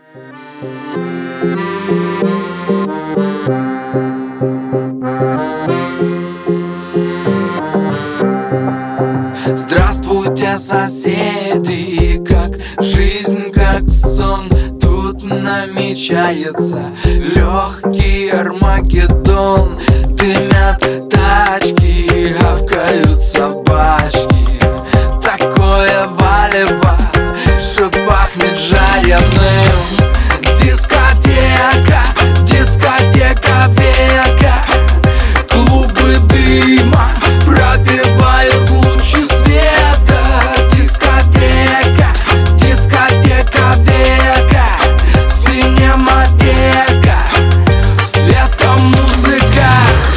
Здравствуйте, соседи, как жизнь, как сон. Тут намечается легкий Армагеддон. Дымят тачки, гавкают собачки. Такое валево, что пахнет жареным. Дискотека, дискотека века. Клубы дыма пробивают лучи света. Дискотека, дискотека века. Синематека, светомузыка.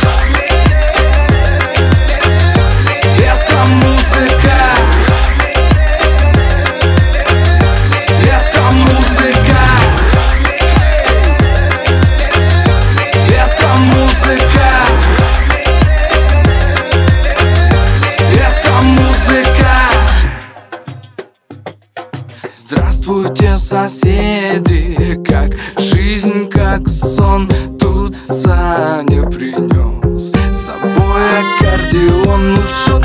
Светомузыка. Светомузыка. Светомузыка. Светомузыка. Здравствуйте, соседи, как жизнь, как сон. Тут Саня принес с собой аккордеон. Ну что